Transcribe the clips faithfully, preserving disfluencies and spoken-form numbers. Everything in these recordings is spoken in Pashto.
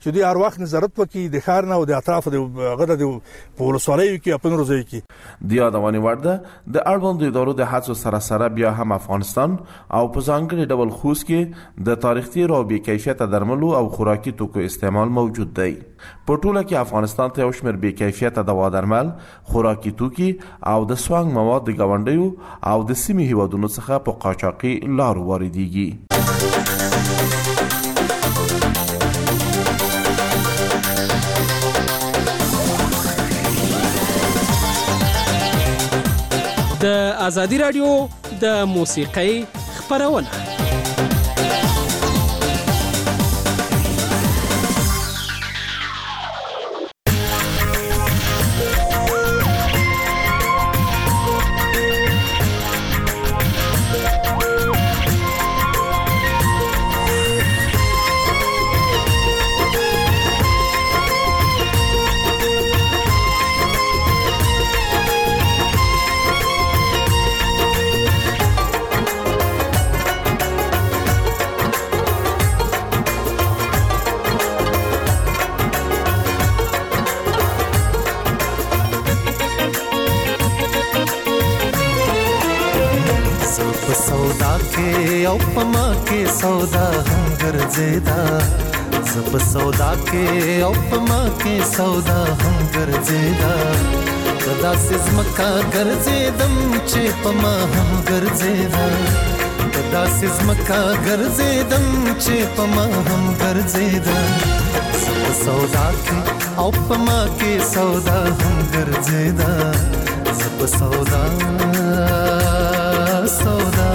چې دوی هر وخت نظارت وکړي د ښار نه او د اطرافو د هغه د په ولسوالیو کې په نورو ځایو کې. د یادونې وړ ده د اړوندو ادارو د هڅو سره سره بیا هم افغانستان او په ځانګړي ډول خوست کې د تاریخ تیر او بې کیفیته درملو او خوراکي توکو استعمال موجود دی. په ټوله کې افغانستان ته یو شمېر بې کیفیته دوا درمل، خوراکي توکي او د سوانګ مواد د ګاونډیو او د سیمې هیوادونو څخه په قاچاقي لارو واردېږي. د ازادي راډیو د موسیقۍ خپرونه. او پما کې سودا هم ګرځیدا زب سودا کې او پما کې سودا هم ګرځیدا کدا سزمکا ګرځیدم چې پما هم ګرځیدا کدا سزمکا ګرځیدم چې پما هم ګرځیدا زب سودا کې او پما کې سودا هم ګرځیدا زب سودا سودا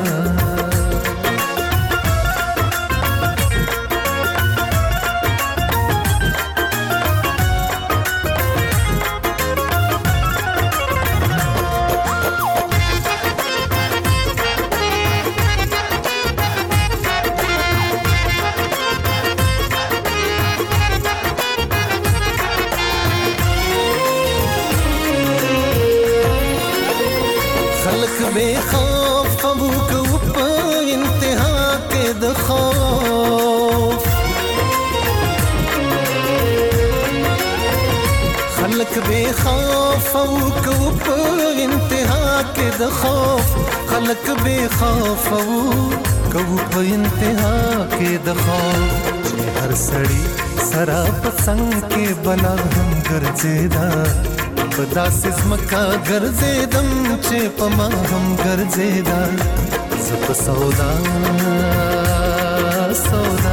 بے خوف ابو کو په انتها کې د خوف خلق بے خوف ابو کو په انتها کې د خوف خلق بے خوف ابو کو په انتها کې د خوف هر سړی سرا پسنګ کې بلا هم ګرځیدا پدا سزمکا ګرځیدم چې پما هم ګرځیدا زپ سودا سودا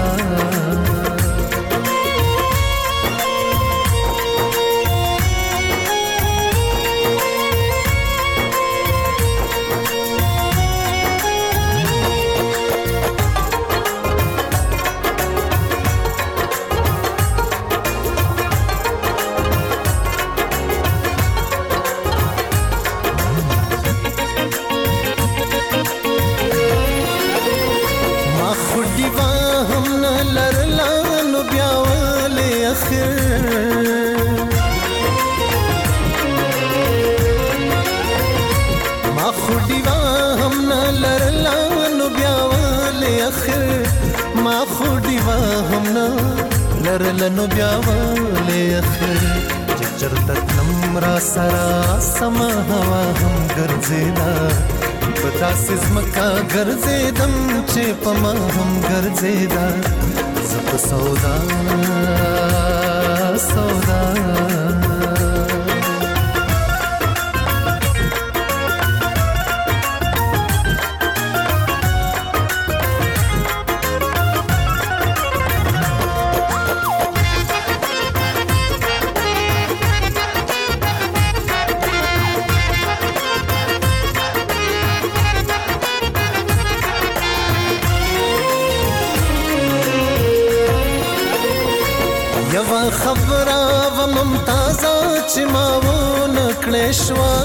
ما خودیوا هم نه لرلا نو بیا ولې اخر ما خودیوا هم نه لرلا نو بیا ولې اخر چې چرته نمرا سرا سما هوا هم ګرځیدا پتا سزمکا ګرځیدم چې پما هم ګرځیدا زپ سودا سودا یوا خبره و ممتازه چې ما ونه کړې شوه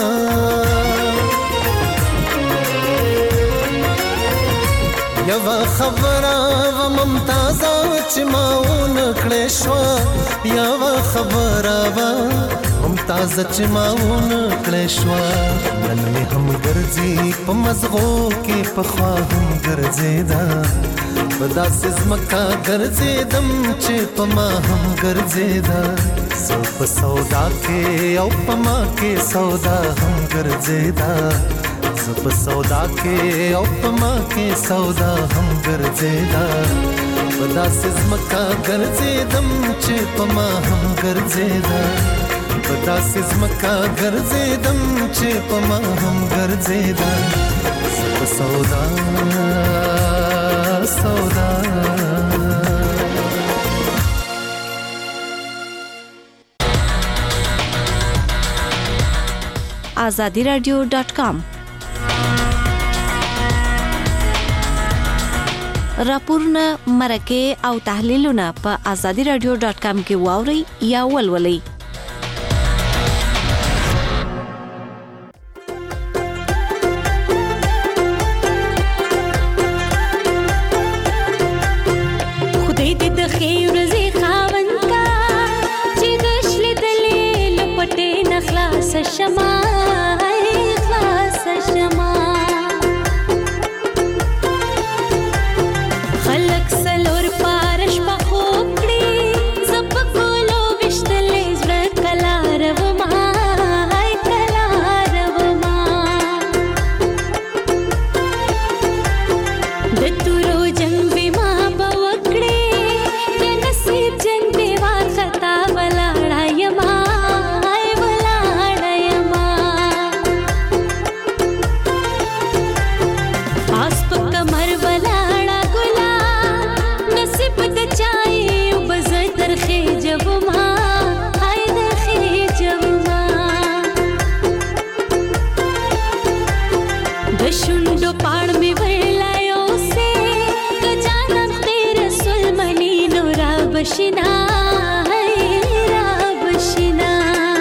یوا خبره و ممتازه چې ما ونه کړې شوه یوا خبره و تازه چې ماونه کړې شوه نن مې هم ګرځي په مزغو کې پخوا هم ګرځېده په داسې ځمکه ګرځېدم چې په ما هم ګرځېده زه په سودا کې او په ما کې سودا هم ګرځېده زه په سودا کې او په ما کې سودا هم ګرځېده په داسې ځمکه ګرځېدم چې په ما هم ګرځېده په داسې ځمکه ګرځېدم چې په ما هم ګرځېده زه په سودا سودا آزادی رادیو ډاٹ کام راپورونه مرکه او تحلیلونه په آزادی رادیو ډاٹ کام کې واوري یا ولولئ. خدای دې د خیر زی خاوند کا چې د شل دلیل پټې نخلاص شمه خلاص شمه خلق سلور پارش په خوکړي زپ کولو وشتلې زړه کلار و ما هاي کلار و ما د تورو جنگ به ما بوکړي د نصیب جنگ به وار خطا ولاړای ما هاي ولاړای ما پاس په کمر ولاړا ګلا نصیب د چای وبز درخې جب ما هاي درخې جب ما د شونډو پاړ می ورلایو سه د جانم تیر سلمنی نورا بشنا هاي را بشنا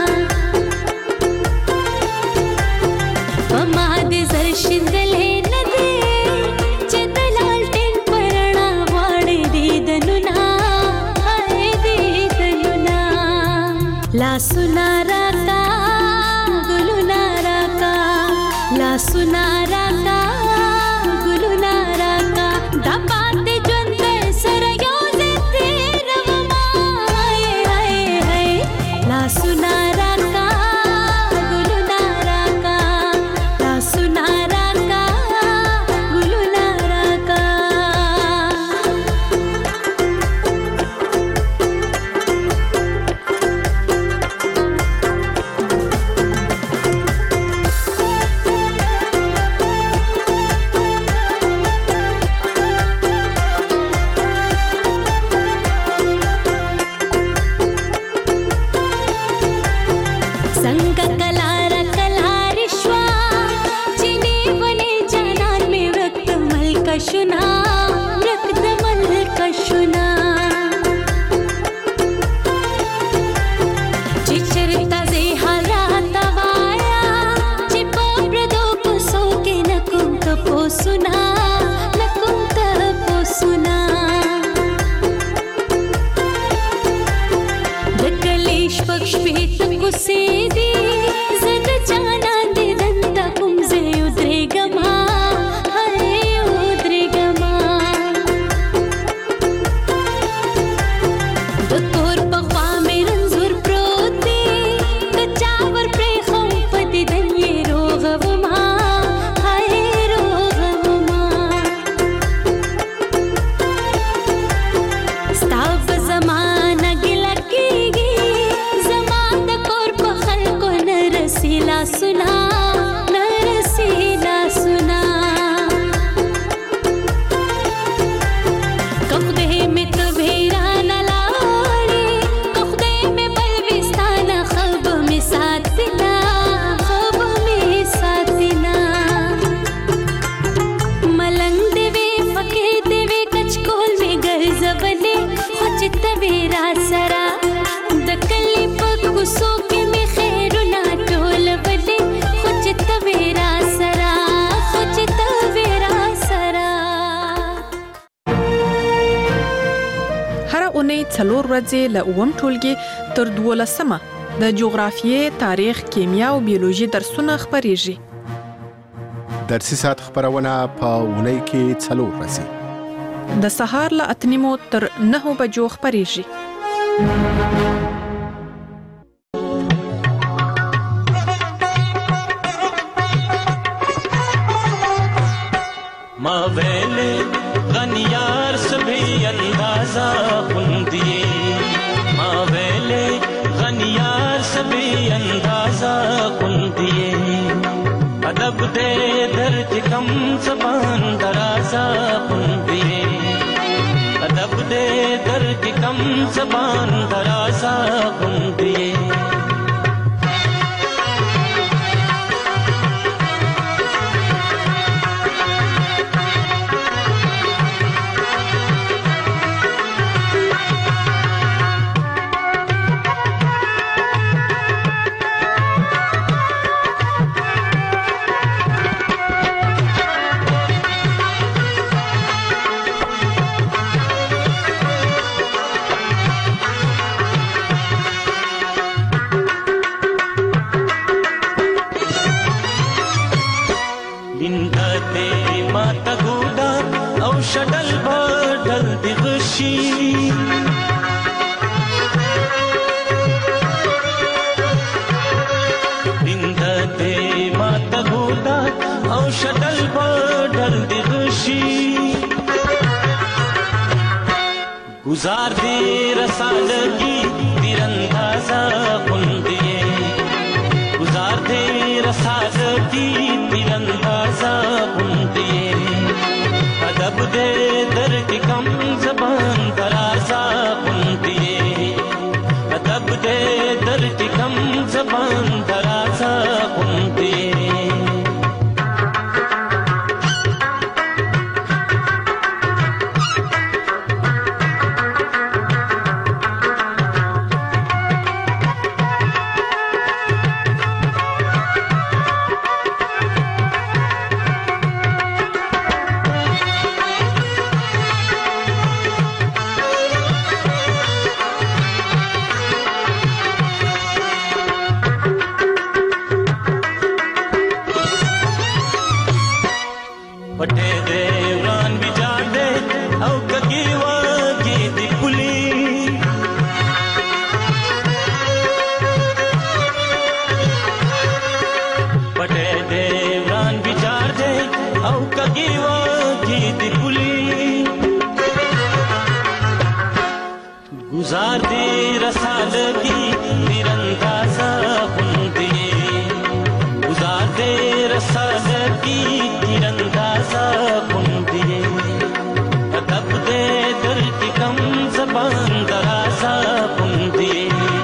پما دې زر شندلې نه دې چې دلال ټین پرنا واړې دې دنونا هاي دې دنونا لا سنا راکا ګلونا راکا لا سنا راکا ګلونا راکا دا پاتې ژوند سره یو دې تیرما هاي هاي هاي لا سنا راکا ګلونا راکا لا سنا راکا ګلونا راکا څنګه کلار کلار شوا چینه ونه جانان می ورک ملک شنا ورک د ملک شنا چې چرتا زه حالات وایا چې په پردو کو سو کې نکوم ته پوسنا نکوم ته پوسنا د کلیش پښ پیټ کو سي دي زد جانان دې دنتا کوم زه ودرېګما هاي ودرېګما د تور په خوا مې رنځور پروت دی د چاور پرې خو په دې دنې روغ وما هاي روغ وما ستا په زمانه ګیله کېږي زما د کور په خلکو نه رسي لاسونه نه رسي لاسونه که خدای مې ته ویرانه لاړې که خدای مې بل ویستانه ښه به مې ساتینه ښه به مې ساتینه ملنګ دې وې فقیر دې وې کچکول مې ګرځولې خو چې ته وې را سره د کلي په کوڅو کې مې خیرونه ټولولې خو چې ته وې را سره خو چې ته وې را سره هر اونۍ څلور ورځې له اووم ټولګي تر دولسمه د جغرافیې، تاریخ، کیمیا او بیولوژي درسونه خپریږي. درسي ساعت خبرونه په اونۍ کې څلور ورځې د سهار له اته نیمو تر نهو بجو خپریږي. ما ویلے غنیار سبھی اندازہ خوندیے، ما ویلے غنیار سبھی اندازہ خوندیے، ادب دے درد کم زبان درازہ خوندیے، ادب دے درد کم زبان درازہ خوندیے. شډل بډل دی غشي، دند دې ماته ګودا او شډل بډل دی غشي، گزار دې رسالګي تیراندازا خوندیه، گزار دې رسالګي تیراندازا خوندیه، ادب دے در کی کم زبان درازہ خوندیے، ادب دے در کی کم زبان درازہ خوندیے. پټې دې وران بيجار دې او کګي واګي دې پولي، پټې دې وران بيجار دې او کګي واګي دې پولي، گزار دې رسالګي تیراندازا خوندیه، گزار دې رسالګي تیراندازا خوندیے، ادب دے در کی کم زبان درازا خوندیے.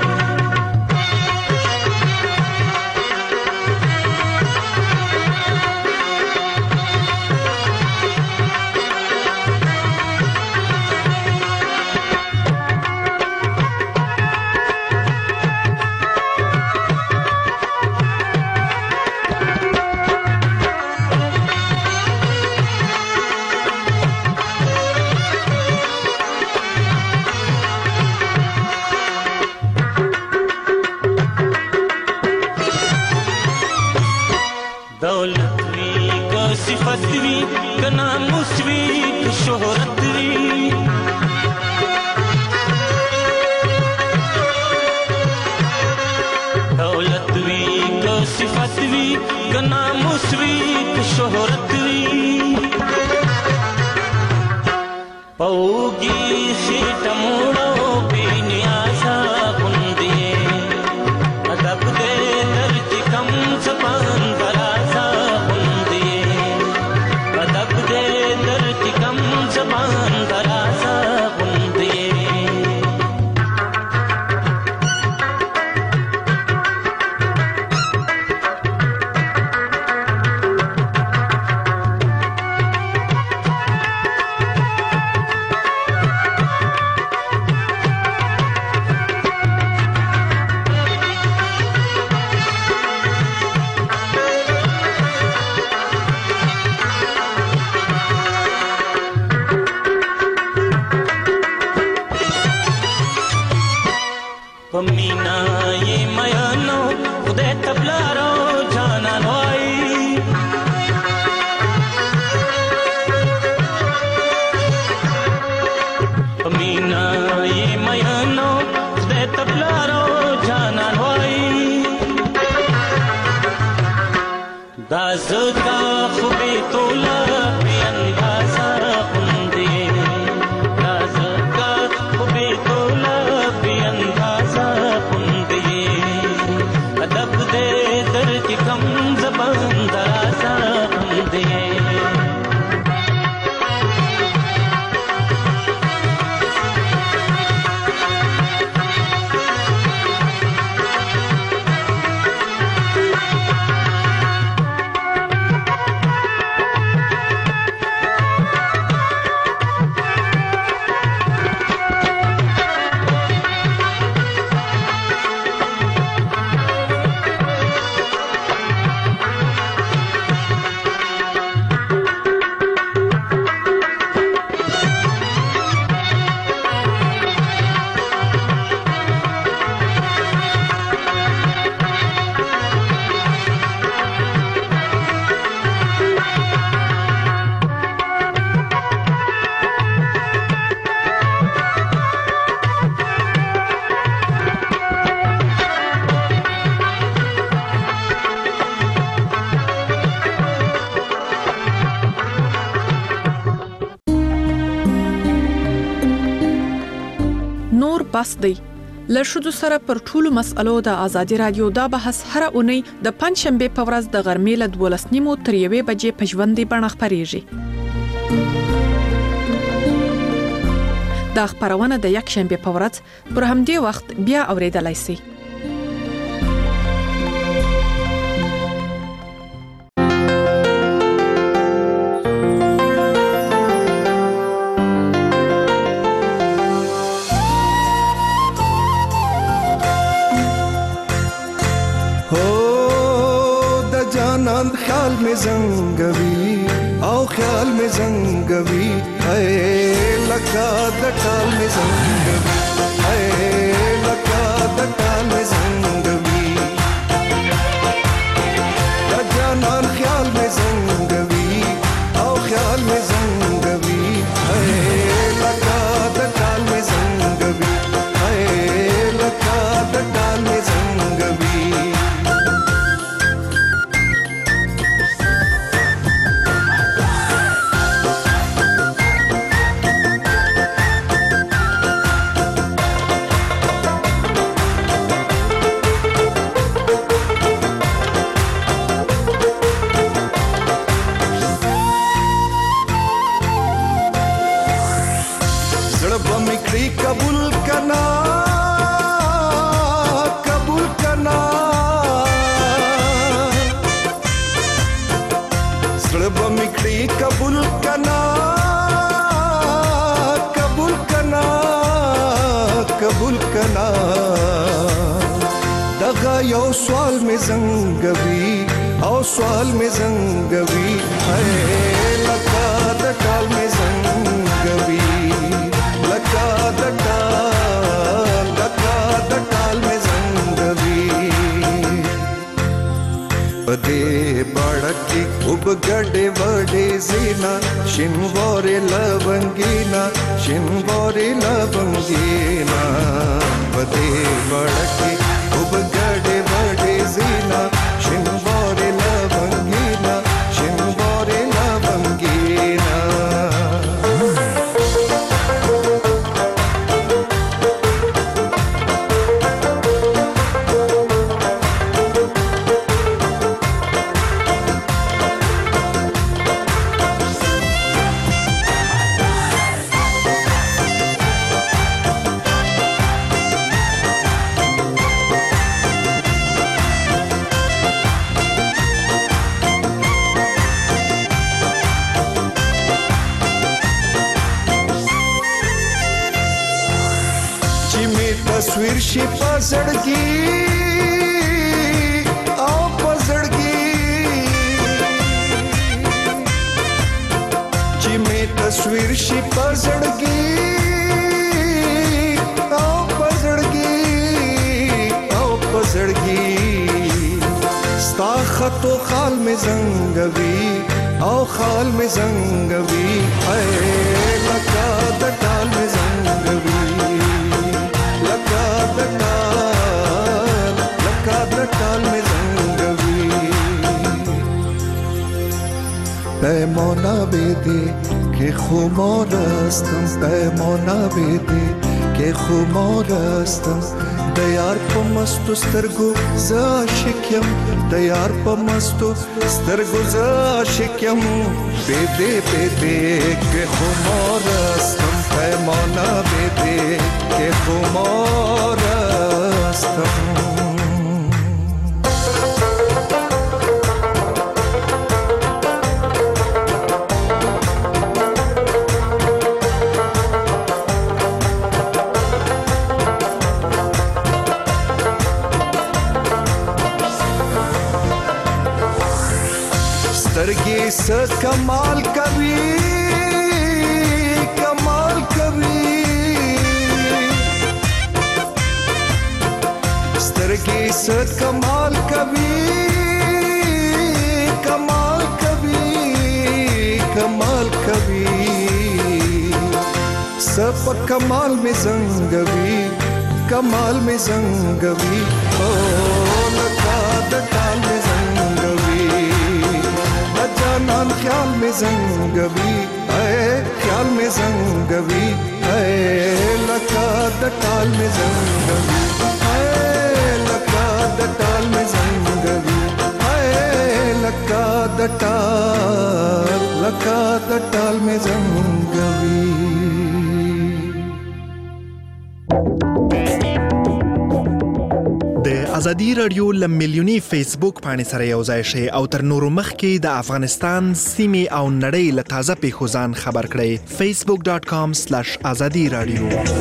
دولت وی که صفت وی که ناموس وی که شهرت وی، دولت وی که صفت وی که ناموس وی که شهرت وی، پوگی خیٹ موڑو بی نیازا خوندیے، ادب دے در کی کم زبان درازا خوندیے، ادب دے در کی کم زبان درازا خوندیے. پمینا یې میانو خدای تبلارو جانان وای پمینا یې میانو خدای تبلارو جانان وای دا زکا خوبی تولا بی اندازا خوندی دا زکا خوبی تولا بی اندازا خوندی ادب دے در کی کم زبان درازا خوندی بس دی له ښځو سره پر ټولو مسألو د ازادي رادیو دا بحث هره اونۍ د پنځ شنبه په ورځ د غرمې له دولس نیمو تر یوې بجې په ژوندۍ بڼه خپرېږي. دا خپرونه د یک شنبه په ورځ پر همدې وخت بیا اوریدلای شئ. خیال میں زنگوی او خیال میں زنگوی اے لگا دٹال میں زنگوی اے لگا دٹال میں زنگوی جانان خیال میں زنگوی او خیال میں زنگوی اے لگا دٹال میں زنگوی اے لگا دٹال میں زنگوی कबूल करना कबूल करना सड़ब मिखड़ी कबूल करना कबूल करना कबूल करना दगा यो सवाल में जंगवी और सवाल में जंगवी है लगा दटाल में जंगवी लगा दटाल लगा दटाल में जंगवी पदे बाड़की उब गड़े वड़े जीना शिनवारे लवंगीना शिनवारे लवंगीना पदे बाड़की उब गड़े वड़े जीना शिनवारे लवंगीना शिनवारे लवंगीना तस्वीर शी पसड़गी आओ पसड़गी जी में तस्वीर शी पसड़गी आओ पसड़गी زړګي ستا خط او خال می زنګوي او خال می زنګوي اے لکه د ټال می زنګوي لکه د ټال لکه د ټال می زنګوي پیمانه بده که خمارستم پیمانه بده که خمارستم د یار په مستو سترګو ز عاشقم د یار په مستو سترګو ز عاشقم بده بده که خمارستم پیمانه بده که خمارستم سترګې س کمال کوي کمال کوي سترګې س کمال کوي کمال کوي کمال کوي سپ کمال می زنګوي کمال می زنګوي او لکه د ټال می زنګوي جانان خیال میں زنگوی اے خیال میں زنگوی اے لکا دٹال میں زنگوی اے لکا دٹال میں زنگوی اے لکا دٹال لکا دٹال میں زنگوی د ازادي رادیو لمیلیونی فیسبوک باندې سره یو ځای شي او تر نورو مخکې د افغانستان سیمې او نړۍ له تازه پیښو ځان خبر کړئ facebook dot com slash azadi radio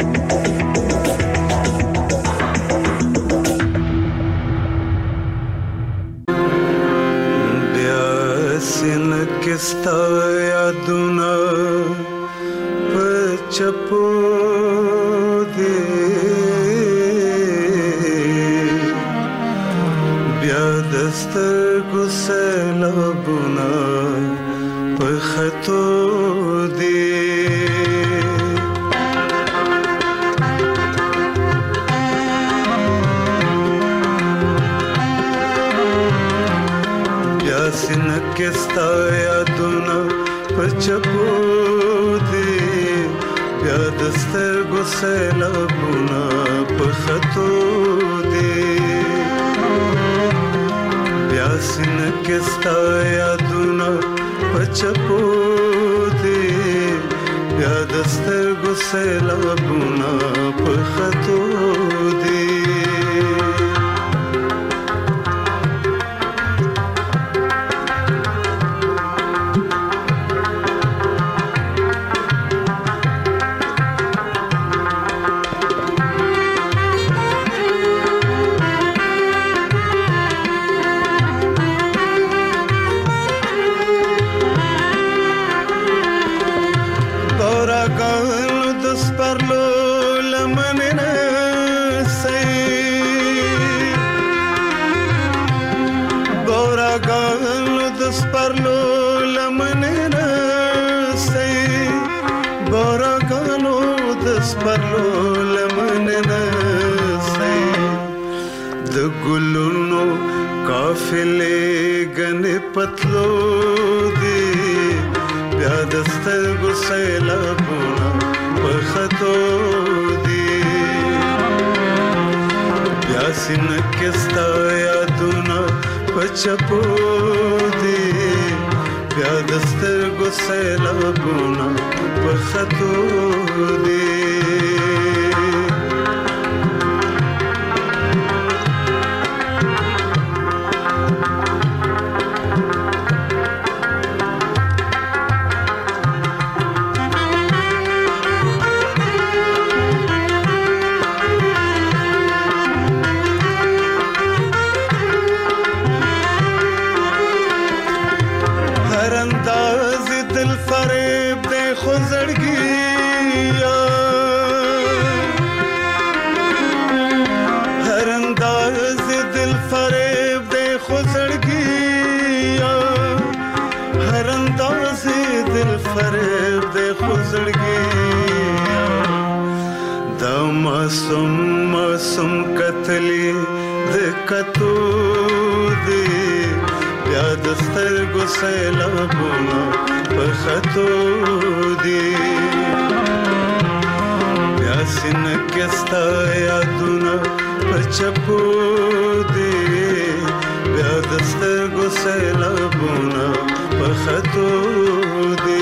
بیا سن کستا یادونه په چپو دې سترګو سیلابونه په خطو دي بیا سینه کې ستا یادونه په چپو دي بیا د سترګو سیلابونه په خطو دي سینه کې ستا یادونه په چپو دي بیا د سترګو سیلابونه په خطو دي پتلو دی بیا د سترګو سیلابونه په خطو دی بیا سینه کې ستا یادونه په چپو دی بیا د سترګو سیلابونه په خطو دی انداز دل فریب دے خو زړګي فریب دے خزړګي دا معصوم معصوم قتلې د کتو دی بیا د سترګو سیلابونه په خطو دی بیا سینه کې ستا یادونه په چپو دی بیا د سترګو سیلابونه په خطو دی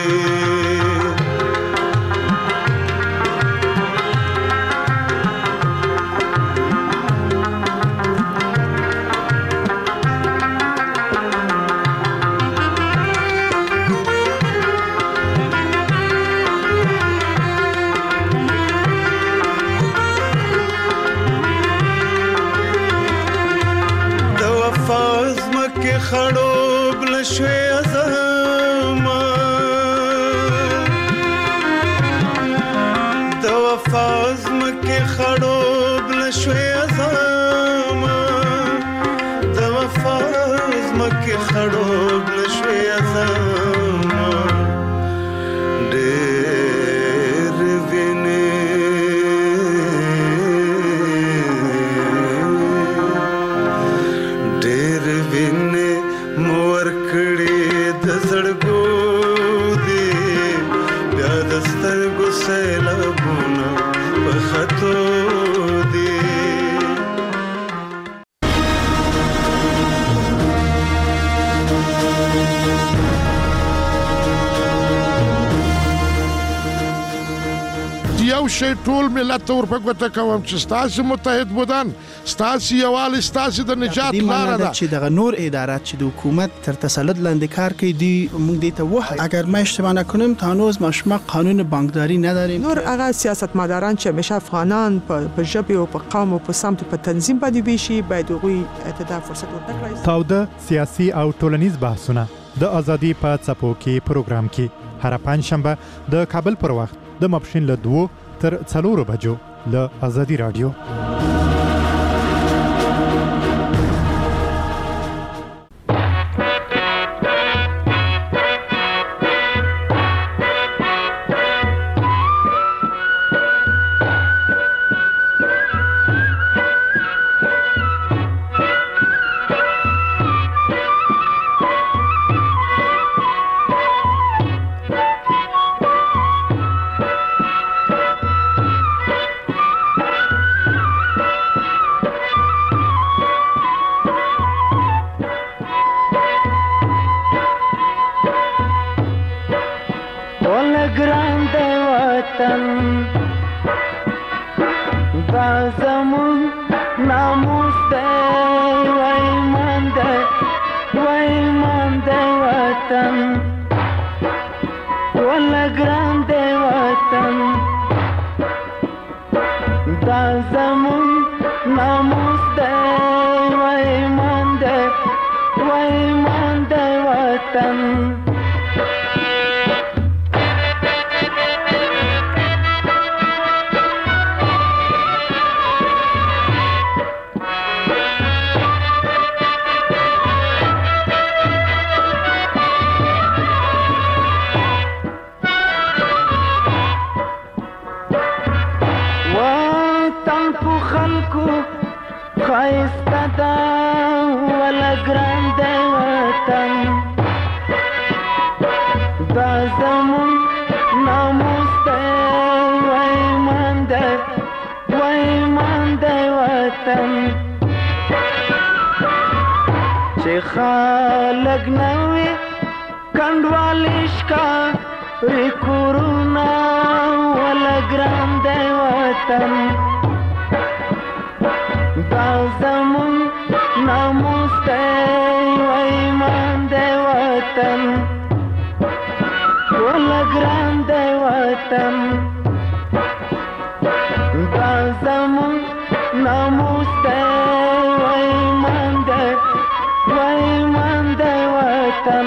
خړوب لشوي ازما د وفاز مکه خړوب لشوي ازما د وفاز مکه خړوب لشوي ازما ډېر ویني ډېر ویني مور کړي د زړګو دی بیا د سترګو سیلابونه په خطو دی یو شی ټول ملت ته ورپګوته کوم چې ستاسو متحد بودن ستاسو یووالي ستاسو د نجات لاره ده چې دغه نور ادارات چې د حکومت تر تسلط لاندې کار کوي دی موږ دې ته وایو اگر ما اشتباه نکنم تا هنوز ما شما قانون بانکداری نداریم نور هغه سیاستمداران چې همیشه افغانان په ژبه او په قوم او په سمت په تنظیم باندې ویشي باید هغوی ته دا فرصت ورکړي تاوده سیاسي او ټولنیز بحثونه د ازادي په څپو کې پروګرام کې هر پنځشنبه د کابل پر وخت د ماپښین له دوه تر څلورو بجو له ازادي رادیو خالق نوی کندوالیش کا ریکورونا ولا ګران دی وطن دا زمون ناموس دی و ایمان دی وطن ولا ګران دی وطن دا زمون ناموس دی و ایمان دی و ایمان دی وطن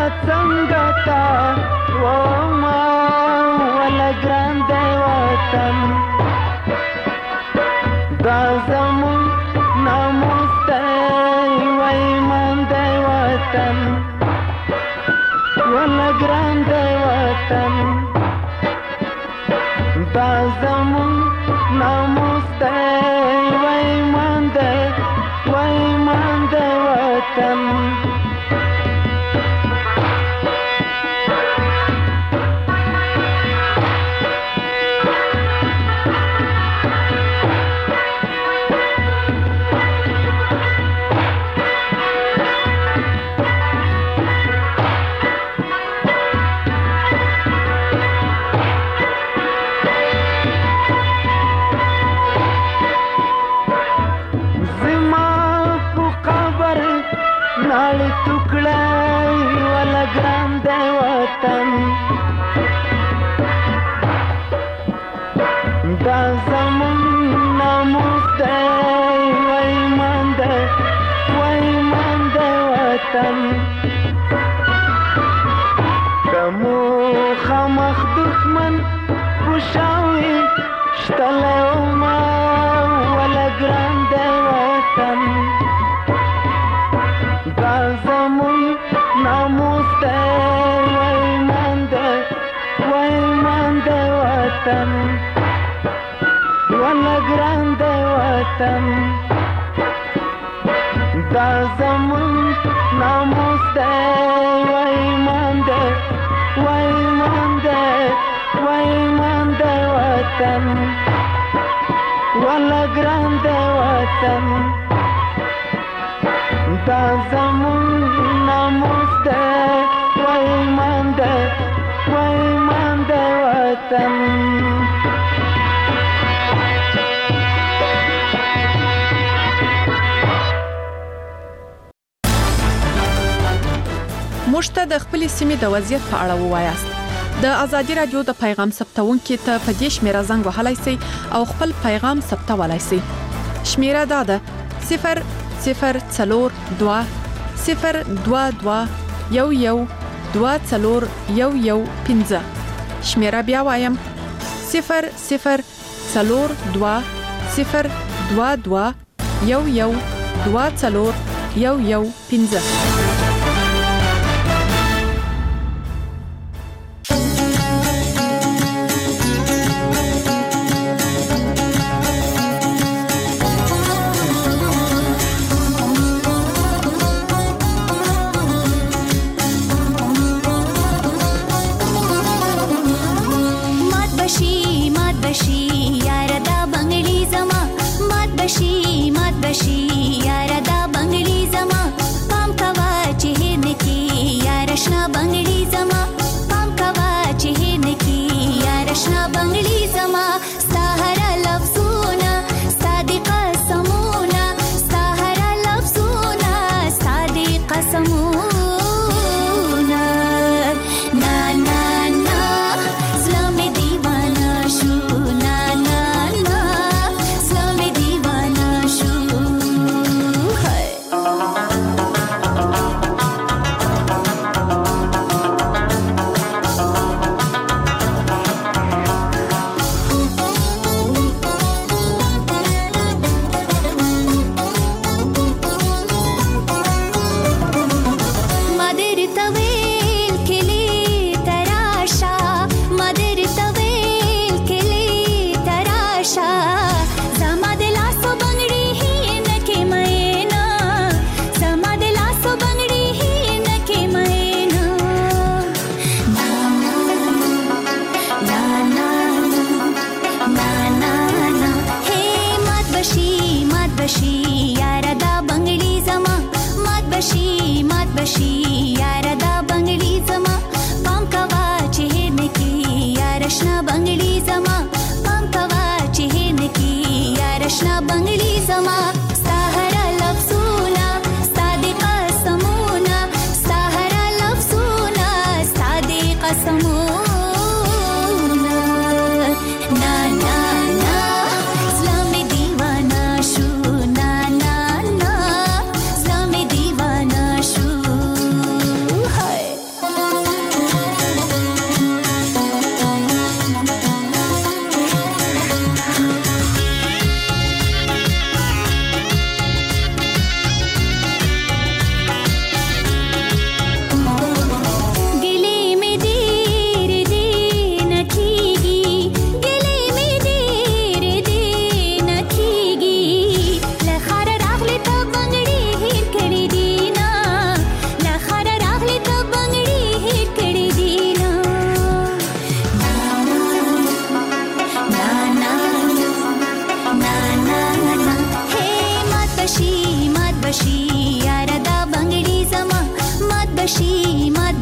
څنګه تا و ما ولا ګران دی وطن دا زمون ناموس دی وای مان دی وطن ولا ګران دی وطن دا زمون ناموس دی وای مان دی وای مان دی وطن دا زمون ناموس دی وای مان دی وای مان دی وطن کمو خمخ دښمن پوشاوي شتلی وما ولا ګران دی وطن دا زمون ناموس دی وای مان دی وای مان دی وطن ولا ګران دی وطن دا زمون ناموس دی وای مان دی وای مان دی وای مان دی وطن ولا ګران دی وطن دا زمون ناموس دی وای مان دی وای مان دی وطن موږ ته د خپلې سیمې د وضعیت په اړه ووایاست. د ازادي رادیو د پیغام ثبتونکو ته په دې شمیره زنګ وهلای شئ او خپل پیغام ثبتولای شئ. شمیره دا ده صفر صفر څلور دوه صفر دوه دوه یو یو دوه څلور یو یو پنځه. شمیره بیا وایم صفر صفر څلور دوه صفر دوه دوه یو یو دوه څلور یو یو پنځه.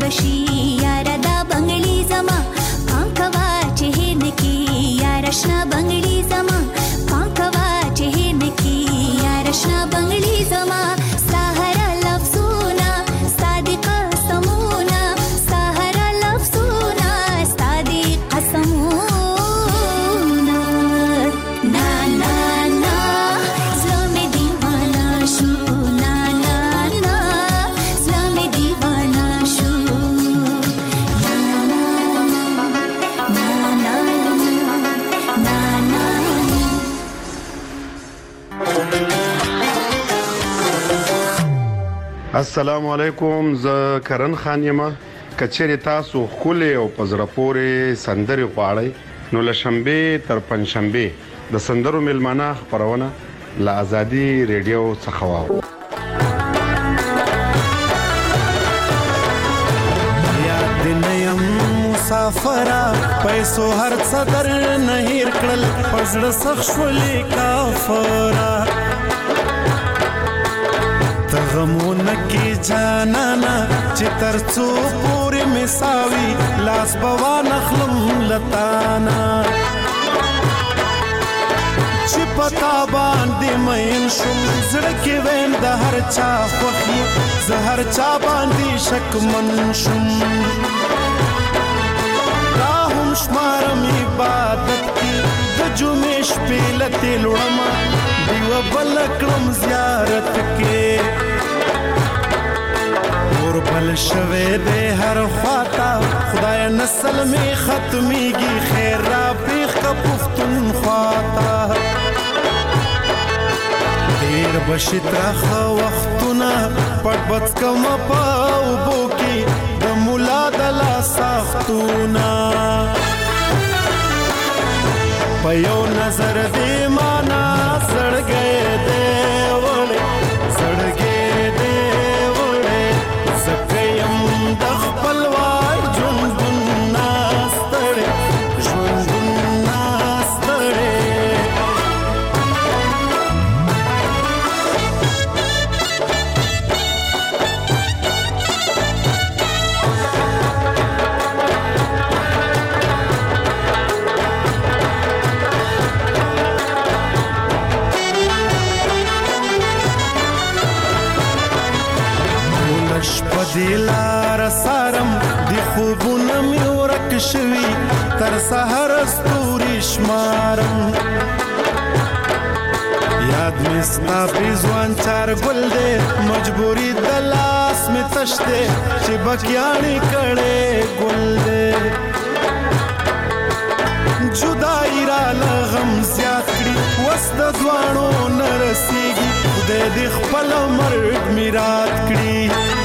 بشي یار دا بنگلی زما پام کوا چې هین کی یار شنا بنگلی زما پام کوا چې هین کی یار شنا بنگلی زما سحر لفظونا صادق قسمونا سحر لفظونا صادق قسمونا نا نا نا زلم دیوانا شو نا نا نا زلم دیوانا شو نا نا نا نا نا نا السلام علیکم. زه کرن خان یم. کچېرې تاسو خولې او پزره پورې سندرې غواړئ نو له شنبې تر پنځشنبې د سندرو میلمانه خپرونه له ازادي ریډیو څخه واورئ. یاد نیم مسافرا پیسو هر صدر نه هیر کړل پزړه سخ شولې کافرا تغمون کی جانانا چې ترڅو پورې مساوي لاس بوا نخلم لتانا چې پتا باندې مین شم زړه کې وین د هر چا خوخي زهر چا باندې شک من شم راهم شمارم عبادت کی د جمعې شپې لته لړما دیو بل کلم زیارت کې اور بل شوه دې هر خواتا خدای نسل می ختميږي خیر را پیخ کا پختون خواتا دیر بشترا خو وختونه پټ بچ کم پاو بوکی د مولا د لا سختونه پيو نظر دې مانا سړ گئے دې وړې سړ گئے دې وړې زکیم د خپل وای ژوند ناستړې ژوند ناستړې دلار سارم دی خوبونه می ورک شوی تر سحر استوري شمارم یاد می ستا پیزوان چار گل دے مجبوری دلاس می تشتے چې بکیانی کڑے گل دے جدائی را لغم زیاد کړي وسد دوانو نرسیږي خدای دې خپل مرګ میرات کړي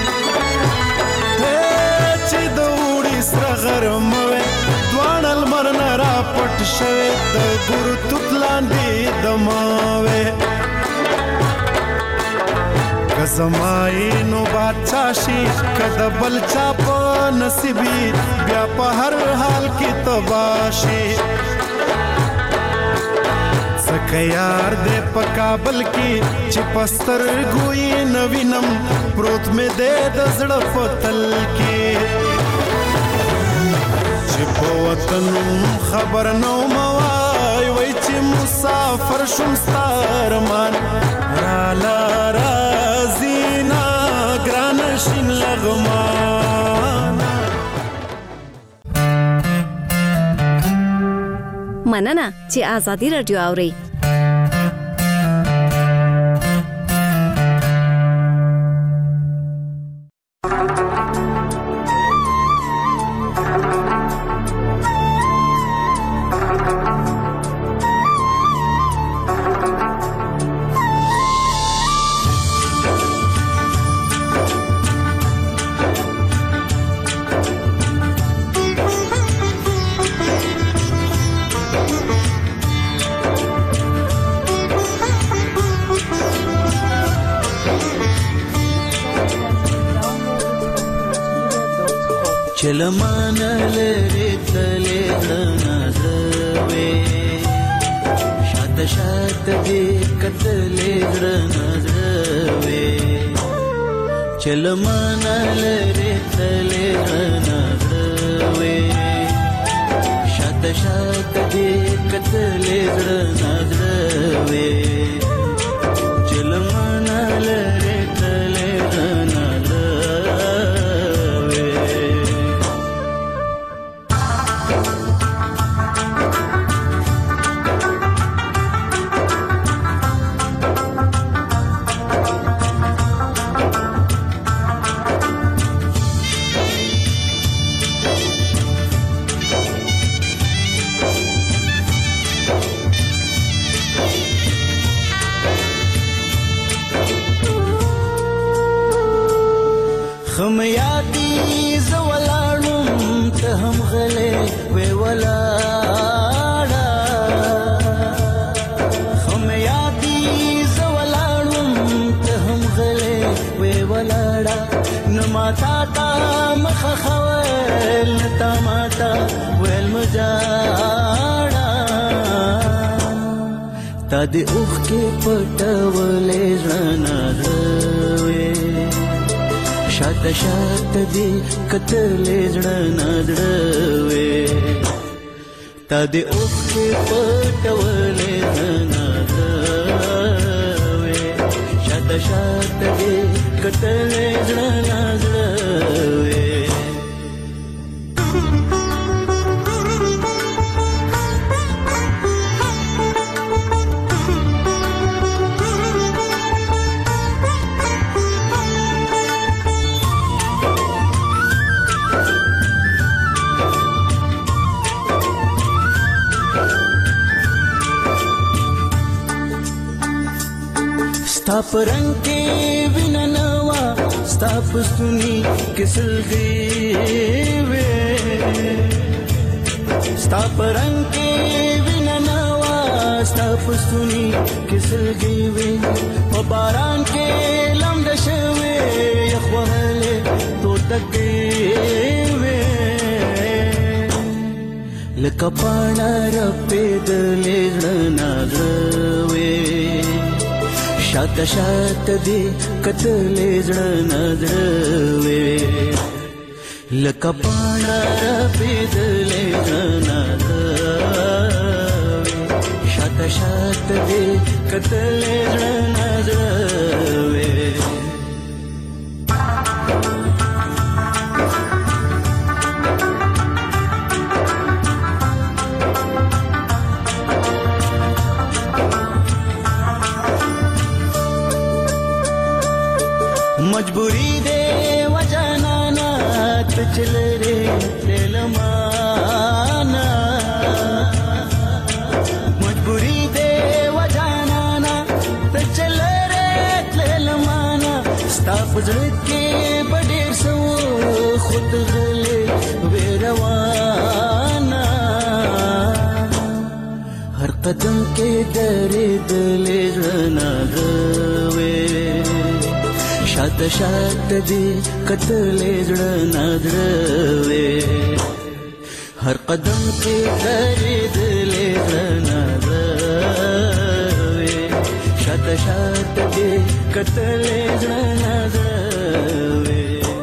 چې د وړي سره غرموي دوان المرن را پټ شوي د ګور توتلاندې دماوي کزمای نو بادشاہ شي کده بل چا په نصیبي بیا په هر حال کې تباشي سکه یار دې په کابل کې چې پستر ګوي نوینم پروت مې دې د زړه فتل کې چې په وطن خبر نو موای وای چې مسافر شوم ستارمان را لا رازینا ګران شین لغمان. مننه چې ازادي رادیو اوري. چلمان لري تلې نظروي شات شات دې کتلې نظروي چلمان لري تلې شاته دې کتلې زړه نازړه وې چلمانه لرې تلې نازړه وې خم یادی زولاړم ته هم غلې وې ولاړه خم یادی زولاړم ته هم غلې وې ولاړه نو ماتا تا مخ خول تا ماتا ویل مجاړه تا دې اوخ کې پټولې ځنا دوي شاته شاته دې کتلې زړه نازړه وې تا دې اوخ کې پټولې نازړه وې شاته شاته دې کتلې زړه نازړه وې ستا پرنګ کې وینا نوا ستا پستونی کسلګي وې ستا پرنګ کې وینا نوا ستا پستونی کسلګي وې په باران کې لمد شوي یخوهله تو تکي وې لکه پاڼه رپې دلې ځنا غوي شاته شاته دې کتلې زړه نازړه وې لکه پاڼه رپې دلې زړه نازړه وې شاته شاته دې کتلې زړه نازړه وې مجبوری دے وجنانا تچل رے تلمانا مجبوری دے وجنانا تچل رے تلمانا ستا پزړ کې بډیر سو خود غلې ویروانا هر قدم کې درې دلې ځنا غوي شاته شاته دې کتلې زړه نازړه وې هر قدم کې درې دلې زړه نازړه وې شاته شاته دې کتلې زړه نازړه وې